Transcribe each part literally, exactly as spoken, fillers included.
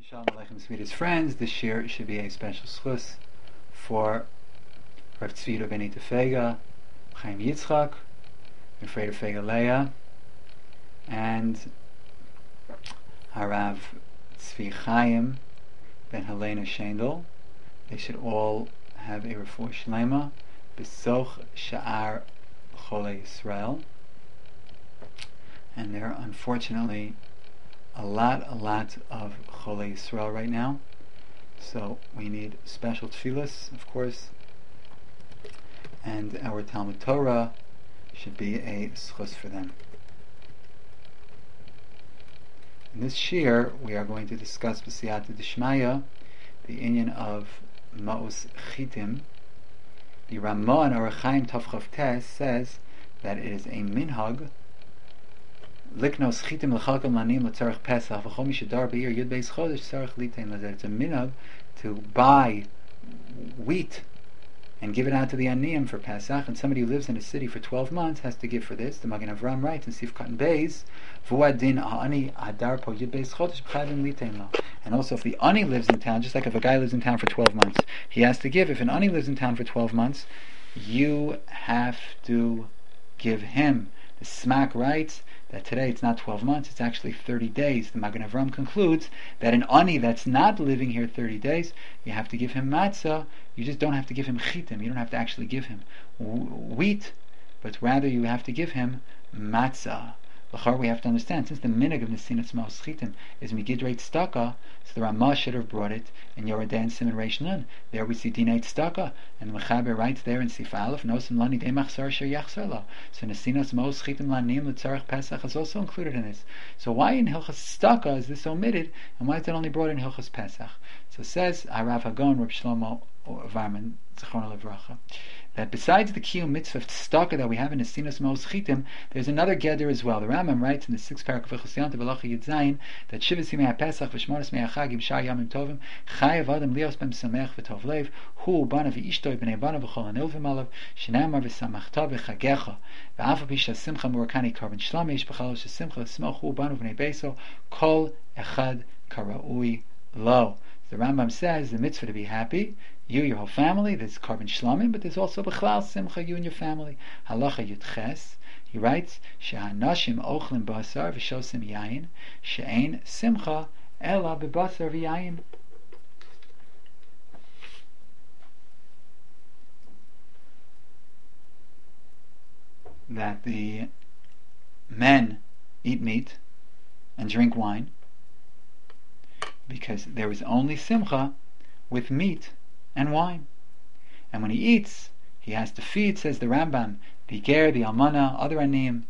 Shalom Aleichem, sweetest friends. This year should be a special schus for Rav Tzvi Rabbeinu Tefega, Chaim Yitzchak, Rav Tefega Leah, and Harav Tzvi Chaim Ben Helena Shendel. They should all have a refuah shlema b'soch sha'ar Cholei Yisrael. And there are unfortunately a lot, a lot of Cholei Yisrael right now. So we need special tefillas, of course. And our Talmud Torah should be a schus for them. In this shir, we are going to discuss b'siyata d'shmaya the inyan of Ma'us Chitim. The Ramah in Orach Chaim Tavchav Tes says that it is a minhag Liknos chitim l'chalkam lanim l'tzarech Pesach v'chol mi shedar be'ir yud beis chodesh tzarech litein l'zeh. It's a minhag to buy wheat and give it out to the aniyim for Pesach, and somebody who lives in a city for twelve months has to give for this. The Magen Avram writes in Sif Katan Beis, V'uadin ha'ani adar po yud beis chodesh b'chayim litein lo. And also if the ani lives in town, just like if a guy lives in town for twelve months, he has to give. If an ani lives in town for twelve months, you have to give him. The Smak writes that today it's not twelve months, it's actually thirty days. The Magen Avram concludes that an ani that's not living here thirty days, you have to give him matzah. You just don't have to give him chitim. You don't have to actually give him wheat, but rather you have to give him matzah. L'char, we have to understand, since the minhag of Nesinas Ma'us Chitim is Migidrei Tzedakah, so the Ramah should have brought it in Yoredeh and Siman Reish Nun. There we see Dinei Tzedakah, and the Mechaber writes there in Sif Aleph, Nosim Lani Dei Machzor Asher Yachzor Lo. So Nesinas Ma'us Chitim Lanim L'Tzarech Pesach is also included in this. So why in Hilchas Tzedakah is this omitted, and why is it only brought in Hilchas Pesach? So it says Harav Hagon, Reb Shlomo Varman, Zechron Levracha, that besides the Kiyum Mitzvah of Tzedakah that we have in Nesinas Ma'us Chitim, there's another Geder as well. The Rambam writes in the sixth paragraph of Chosyantav Halacha Yud Zayin that Shivas Yimei HaPesach v'Shmonas Mei HaChagim Shar Yamim Tovim Chayav Adam Lios Bem Samech v'Tov Lev Hu Bana v'Ishtoi B'nei Bana v'Chol Anilvim Alav Shenamar v'Samachta v'Chagecha v'Afa Pisha Simcha Murakani Karban Shlamish B'Chalosh Simcha L'Smoch Hu Banu B'nei Beso Kol Echad Karaui Lo. The Rambam says the mitzvah to be happy, you, your whole family, there's Karban Shlamim, but there's also B'chlal Simcha, you and your family. Halacha Yud Ches, he writes, She'hanashim ochlim basar v'shosim yayin, she'ein simcha ela b'basar v'yayin. That the men eat meat and drink wine because there is only simcha with meat and wine. And when he eats, he has to feed, says the Rambam, the ger, the almana, other anim.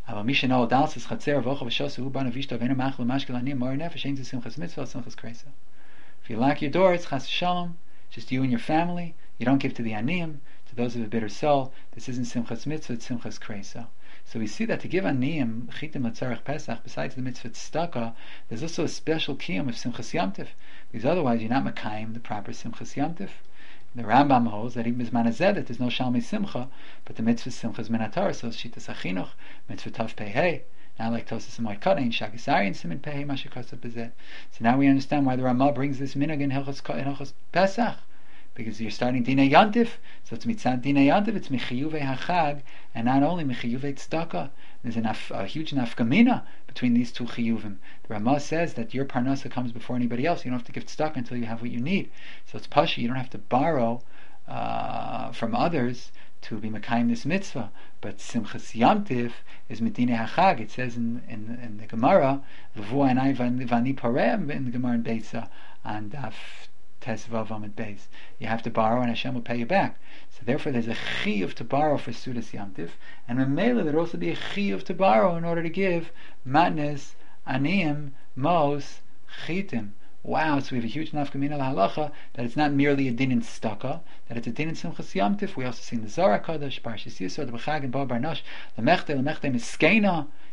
If you lock your doors, chas shalom, just you and your family, you don't give to the anim, to those of a bitter soul. This isn't simchas mitzvah, it's simchas kreisa. So we see that to give aniyim chitim l'tzarech Pesach, besides the mitzvah tzedakah, there's also a special kiyum of simchas yamtiv, because otherwise you're not makayim the proper simchas yamtiv. The Rambam holds that even b'zman hazeh that there's no shalmei simcha, but the mitzvah simcha is minatar, so shitas achinuch, mitzvah tav pehei, not like Tosas and Moed Katan, shakisari and simin pehei mashikasa b'zeh. So now we understand why the Ramah brings this minhag in Hilchos Pesach, because you're starting Dinei Yantif, so it's mitzad Dinei Yantif, it's Mechiyuvei HaChag, and not only Mechiyuvei Tzedakah. There's a, naf, a huge nafkamina between these two chiyuvim. The Ramah says that your parnasa comes before anybody else. You don't have to give tzedakah until you have what you need. So it's pasha, you don't have to borrow uh, from others to be mekayim this mitzvah. But Simchas Yantif is Medinei HaChag. It says in, in, in the Gemara, V'vu anai v'ani pareh, in the Gemara in Beitza, and Daf Tesvav Amid Beis. You have to borrow and Hashem will pay you back. So therefore there's a chiyuv to borrow for Sudas Yantif, and Memela there'd also be a chiyuv to borrow in order to give matnes, aniyim, mos, chitim. Wow, so we have a huge nafkamina halacha that it's not merely a din in tzedakah, that it's a din in simchas yamtif. We also see in the Zohar Kadosh, Parshas Yisro, the B'chag and Bar Barnosh, the mechte, the mechte miskena.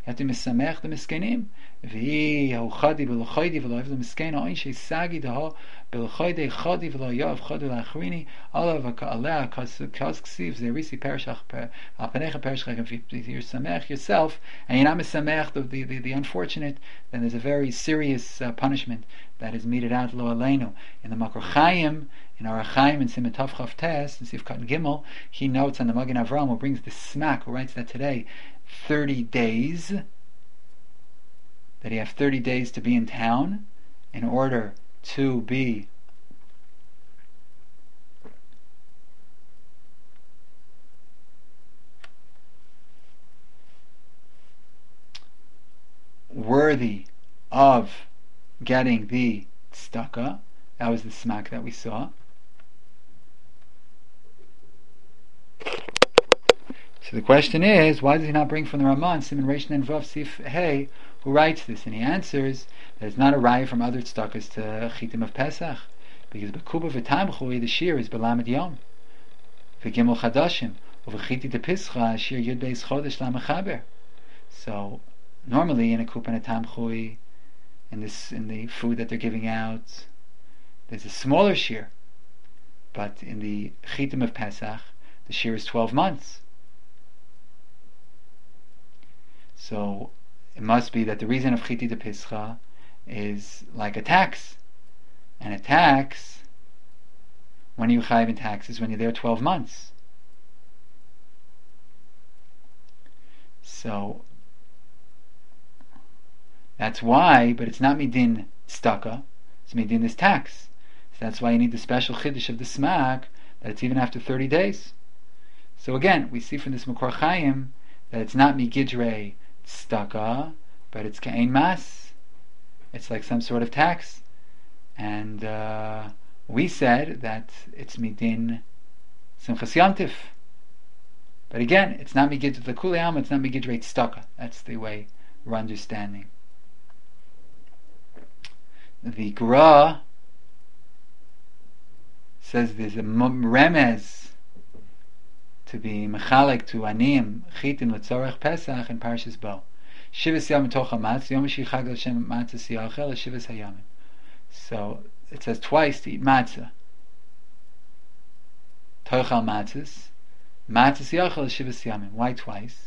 have to misamech the miskenim. V'hi hauchadi v'lochaydi v'loiv l'miskena oin shei sagi deha v'lochaydi chadi v'loyav chadu l'achrini alav ha'ka'aleh kaz ksiv zerisi perishach alpanecha perishach. If you're samech yourself and you're not misamech the, the, the, the unfortunate, then there's a very serious uh, punishment that is meted out lo aleinu. In the Makor Chaim, in our Chaim in Siman Tav Chav Tes, in Sivkat Gimel, he notes on the Magen Avram, who brings the smack, who writes that today, thirty days, that you have thirty days to be in town in order to be worthy of getting the tzedakah. That was the smack that we saw. So the question is, why does he not bring from the Ramah, Siman Reish Nen Vav Sif Hey, who writes this? And he answers that it's not a raya from other tzedakahs to Chitim of Pesach, because Bekuba v'Tamchui, the shir is Belamed Yom, v'Gimel Chadashim, u'v'Chiti de Pischa, shir Yud Beis Chodesh La'Mechaber. So normally in a kupa and a tamchui, in this in the food that they're giving out, there's a smaller shir, but in the chitim of Pesach, the shir is twelve months. So it must be that the reason of chiti de pischa is like a tax, and a tax, when you chayiv in taxes, when you're there twelve months. So that's why, but it's not midin tzedakah, it's midin this tax. So that's why you need the special chiddush of the smack, that it's even after thirty days. So again, we see from this Makor Chaim that it's not migidrei tzedakah, but it's ka'ein mas. It's like some sort of tax. And uh, we said that it's midin simchas yantif. But again, it's not migidrei the kuli alma, it's not migidrei tzedakah. That's the way we're understanding. The Gra says there's a remez to be mechalek to anim chitin letzorech Pesach in Parshas Bo. Shivas yam toch hamatz yom shichag l'Shem matzah siyachel shivas hayamim. So it says twice to eat matzah. Tochal matzahs, matzah siyachel shivas yamim. Why twice?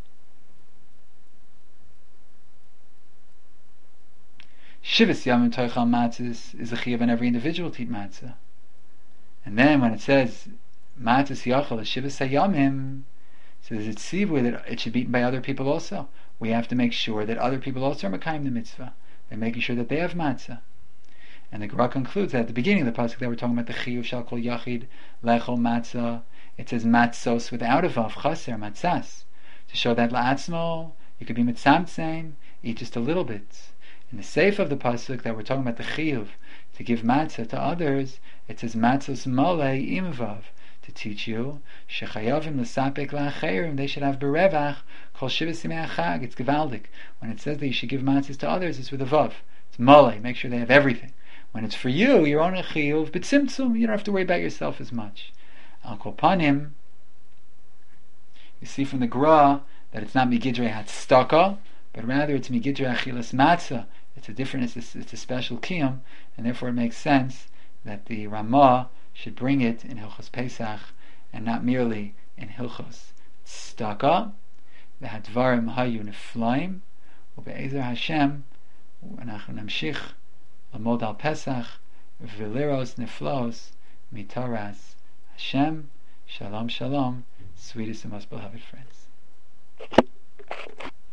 Shivas yamim toichal matzahs is a chiyuv on every individual to eat matzah. And then when it says matzah siyachal shivas hayamim, it says it's sivui that it should be eaten by other people also. We have to make sure that other people also are mekayim the mitzvah. They're making sure that they have matzah. And the Gemara concludes that at the beginning of the pasuk that we're talking about the chiyuv shal kol yachid lechol matzah, it says matzos without a vav chaser matzas, to show that la'atzmo you could be mitzamtzein, eat just a little bit. In the seif of the pasuk that we're talking about the chiyuv to give matzah to others, it says matzos malei imvav, to teach you shechayavim l'sapek la'acherim, they should have berevach kol shivas yimei hachag. It's gevaldik. When it says that you should give matzahs to others, it's with a vav. It's malei. Make sure they have everything. When it's for you, you're on a chiyuv, but tzimtzum, you don't have to worry about yourself as much. Al kol panim, you see from the Gra that it's not migidrei hatzdaka, but rather it's migidrei achilas matzah. It's a different, it's a, it's a special kiyum, and therefore it makes sense that the Ramah should bring it in Hilchos Pesach and not merely in Hilchos Tzedakah. The Hadvarim hayu neflaim, ube'ezer Hashem, אנחנו נמשיך לעמוד על פסח ולראות נפלאות מתורת Hashem. Shalom, shalom, sweetest and most beloved friends.